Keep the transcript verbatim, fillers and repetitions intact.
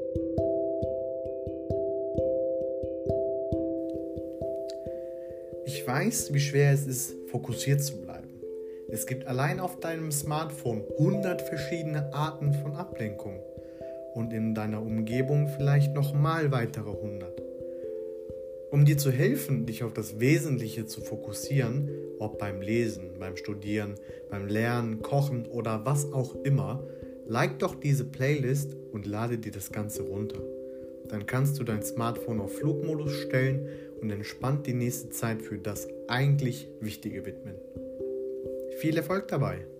Ich weiß, wie schwer es ist, fokussiert zu bleiben. Es gibt allein auf deinem Smartphone hundert verschiedene Arten von Ablenkung und in deiner Umgebung vielleicht nochmal weitere hundert. Um dir zu helfen, dich auf das Wesentliche zu fokussieren, ob beim Lesen, beim Studieren, beim Lernen, Kochen oder was auch immer, like doch diese Playlist und lade dir das Ganze runter. Dann kannst du dein Smartphone auf Flugmodus stellen und entspannt die nächste Zeit für das eigentlich Wichtige widmen. Viel Erfolg dabei!